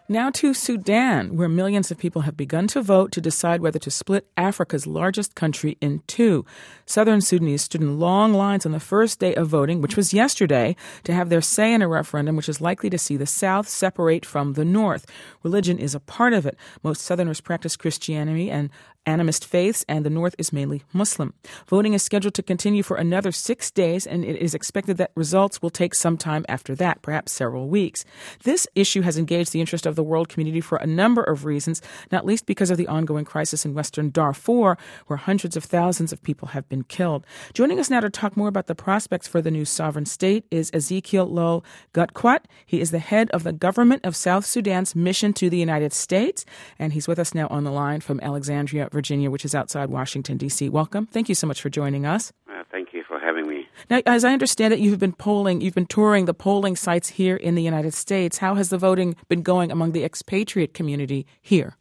Now to Sudan, where millions of people have begun to vote to decide whether to split Africa's largest country in two. Southern Sudanese stood in long lines on the first day of voting, which was yesterday, to have their say in a referendum which is likely to see the South separate from the North. Religion is a part of it. Most Southerners practice Christianity and animist faiths, and the North is mainly Muslim. Voting is scheduled to continue for another 6 days, and it is expected that results will take some time after that, perhaps several weeks. This issue has engaged the interest of the world community for a number of reasons, not least because of the ongoing crisis in Western Darfur, where hundreds of thousands of people have been killed. Joining us now to talk more about the prospects for the new sovereign state is Ezekiel Lo Gutquat. He is the head of the government of South Sudan's mission to the United States, and he's with us now on the line from Alexandria, Virginia, which is outside Washington, D.C. Welcome. Thank you so much for joining us. Thank you for having me. Now, as I understand it, you've been touring the polling sites here in the United States. How has the voting been going among the expatriate community here?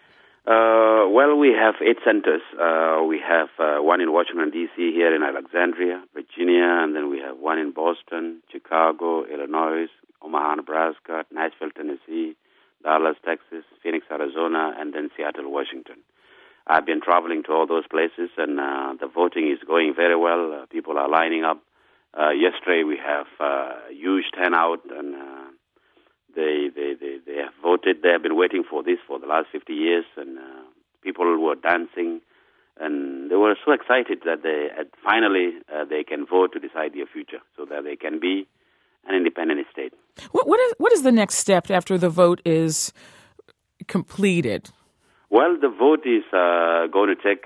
Well, we have 8 centers. We have one in Washington, D.C., here in Alexandria, Virginia, and then we have one in Boston, Chicago, Illinois, Omaha, Nebraska, Nashville, Tennessee, Dallas, Texas, Phoenix, Arizona, and then Seattle, Washington. I've been traveling to all those places, and the voting is going very well. People are lining up. Yesterday we have a huge turnout, and they have voted. They have been waiting for this for the last 50 years, and people were dancing, and they were so excited that finally they can vote to decide their future, so that they can be an independent state. What is the next step after the vote is completed? Well, the vote is going to take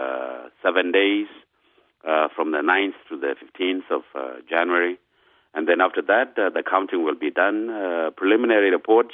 7 days, from the 9th to the 15th of January. And then after that, the counting will be done. Preliminary reports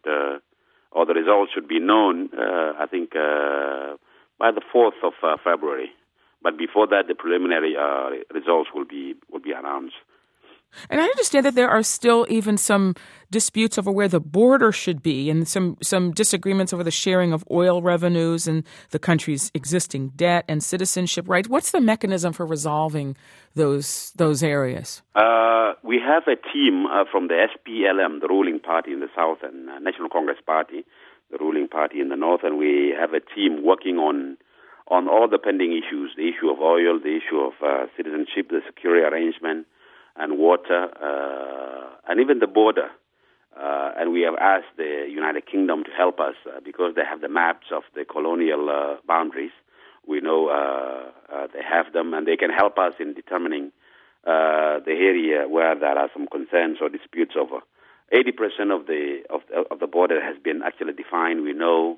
or the results should be known, I think, by the 4th of February. But before that, the preliminary results will be announced. And I understand that there are still even some disputes over where the border should be, and some disagreements over the sharing of oil revenues and the country's existing debt and citizenship rights. What's the mechanism for resolving those areas? We have a team from the SPLM, the ruling party in the South, and National Congress Party, the ruling party in the North, and we have a team working on all the pending issues, the issue of oil, the issue of citizenship, the security arrangement, and water, and even the border. And we have asked the United Kingdom to help us because they have the maps of the colonial boundaries. We know they have them, and they can help us in determining the area where there are some concerns or disputes over. 80% of the border has been actually defined. We know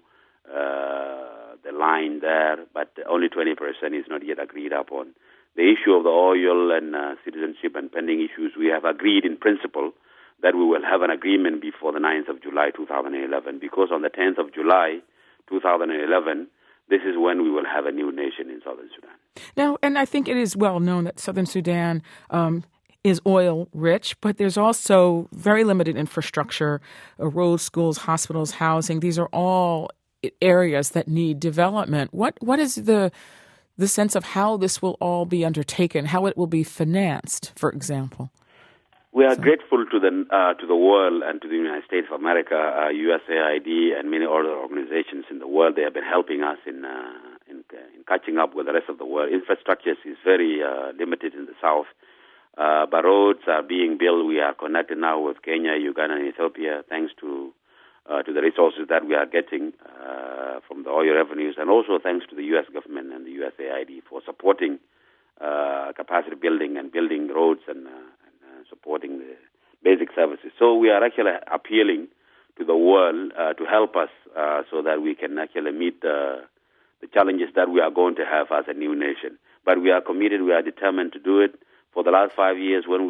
the line there, but only 20% is not yet agreed upon. The issue of the oil and citizenship and pending issues, we have agreed in principle that we will have an agreement before the 9th of July 2011, because on the 10th of July 2011, this is when we will have a new nation in Southern Sudan. Now, and I think it is well known that Southern Sudan is oil rich, but there's also very limited infrastructure, roads, schools, hospitals, housing. These are all areas that need development. What is the sense of how this will all be undertaken, how it will be financed, for example? We are grateful to the world and to the United States of America, USAID, and many other organizations in the world. They have been helping us in catching up with the rest of the world. Infrastructure is very limited in the south, but roads are being built. We are connected now with Kenya, Uganda, and Ethiopia, thanks to the resources that we are getting from the oil revenues, and also thanks to the U.S. government and the USAID for supporting capacity building and building roads and supporting the basic services. So we are actually appealing to the world to help us so that we can actually meet the challenges that we are going to have as a new nation. But we are committed, we are determined to do it. For the last 5 years when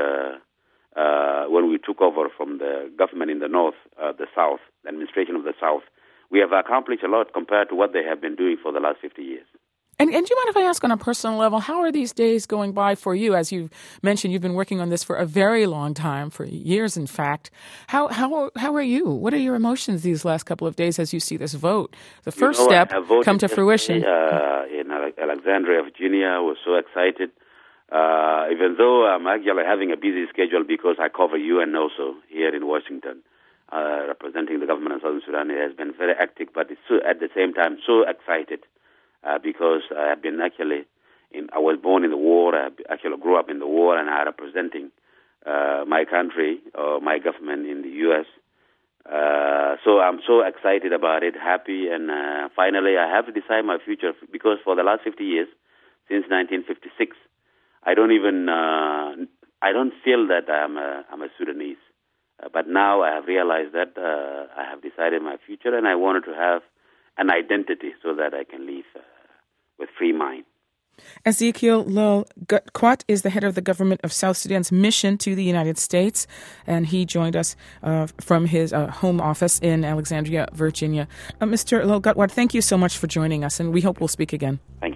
we took over from the government in the North, the South, the administration of the South, we have accomplished a lot compared to what they have been doing for the last 50 years. And do you mind if I ask on a personal level, how are these days going by for you? As you've mentioned, you've been working on this for a very long time, for years, in fact. How are you? What are your emotions these last couple of days as you see this vote? The first step come to fruition. In Alexandria, Virginia, I was so excited. Even though I'm actually having a busy schedule because I cover UN also here in Washington. representing the government of Southern Sudan. It has been very hectic, but it's at the same time so excited because I have been I was born in the war. I actually grew up in the war, and I'm representing my country or my government in the U.S. So I'm so excited about it, happy, and finally I have to decide my future because for the last 50 years, since 1956, I don't feel that I'm a Sudanese. But now I have realized that I have decided my future, and I wanted to have an identity so that I can live with free mind. Ezekiel Lo Gatkouat is the head of the government of South Sudan's mission to the United States, and he joined us from his home office in Alexandria, Virginia. Mr. Lo Gatkouat, thank you so much for joining us, and we hope we'll speak again. Thank you.